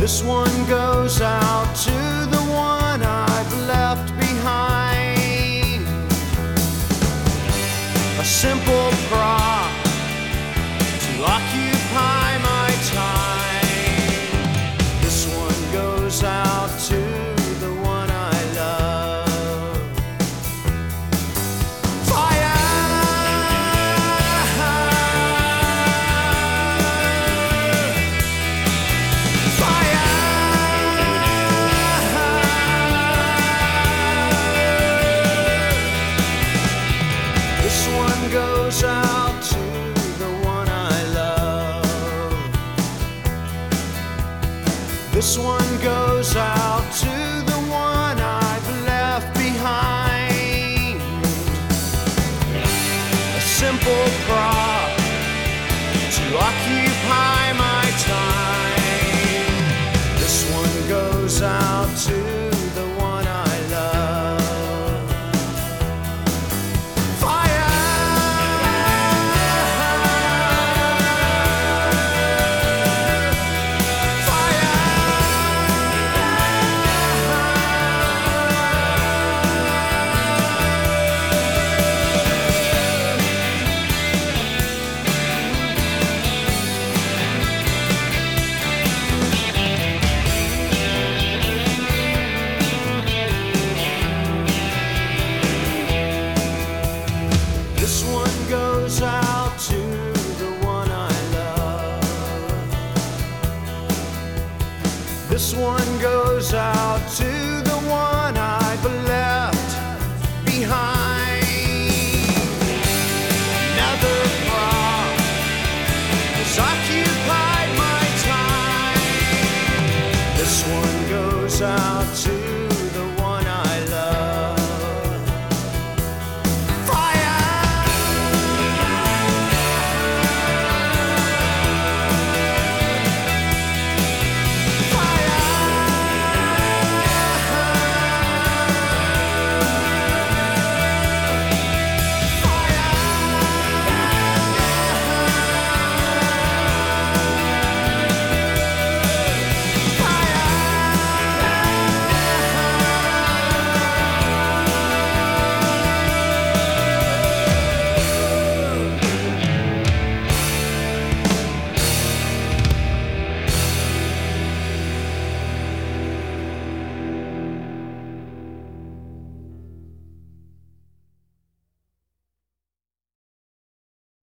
This one goes out to the one I've left behind. A simple prop to occupy my time. This one goes out to the one I love. Fire! This one goes out to the one I love. This one goes out to the one I've left behind. A simple prop to occupy my time. This one goes out to the one I love. This one goes out to the one I love. This one goes out to the one I've left behind. Another prop has occupied my time. This one goes out to